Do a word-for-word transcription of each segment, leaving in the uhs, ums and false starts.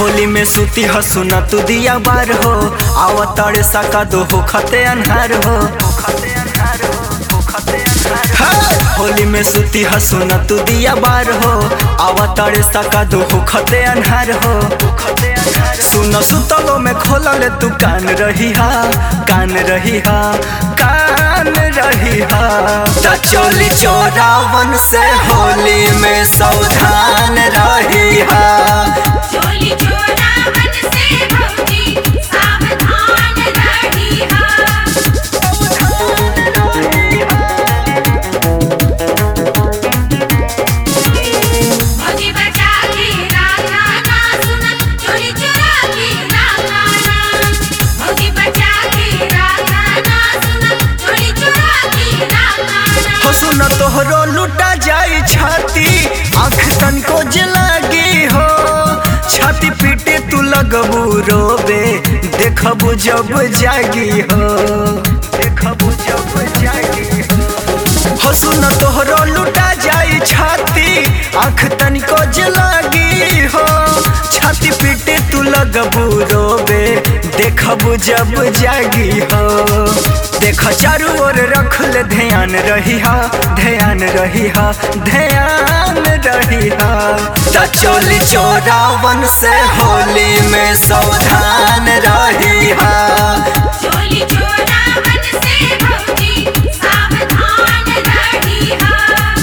होली में सूती हो सुना तू दिया बार हो आवताड़े सका दो हो खते अनहार हो होली में सूती हो सुना तू दिया बार हो आवताड़े सका दो हो खते अनहार हो सुनो सुतलो में खोला ले तू कान रही हा कान रही हा कान रही हा त चोली चोरावन से होली में सावधान रही हा चोली चोरावन से भौजी सावधान रही हा भौजी बचा के राखा ना सुना चोली चोरा के राखा ना भौजी बचा के राखा ना सुना चोली चोरा के राखा ना हो सुना तोहरो लुटा जाई छाती आँख तनको जलागी हो छाती पीटे तू लगबू रोबे देखबू जब जागी हो देखबू जब जागी हो हो सुना तोहरो लुटा जाई छाती आँख तनको जलागी हो छाती पीटे तू लगबू रोबे देखबू जब जागी हो देख चारू ओर रख ले ध्यान रही हा ध्यान रही हा ध्यान रही हा त चोली चोरावन से होली में सावधान रही हा चोली चोरावन से भौजी सावधान रही हा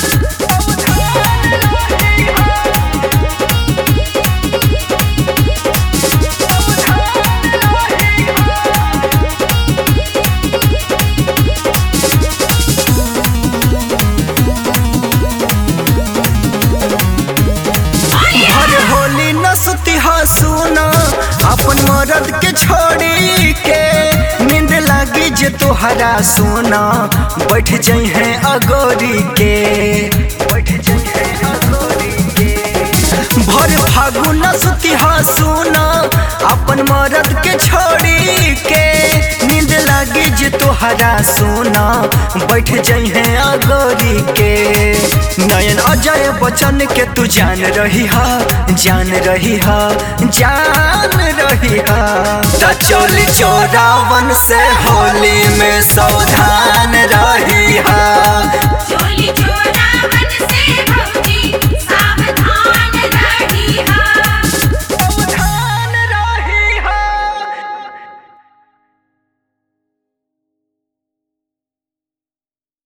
हर होली न सुती हा सुना अपन मरद के छोड़ी के नींद लागी जे तोहरा सोना बैठ जाइ है अगोरी के बैठ जाइ है अगोरी के भर फागुन न सुती हा सुना अपन मरद के छोड़ी के नींद लागी जे तोहरा सोना बैठ जाइ है अगोरी के नयन अजय बचन के तू जान रही हा जान रही हा जान रही हा त चोली चोरावन से होली में सावधान रही हा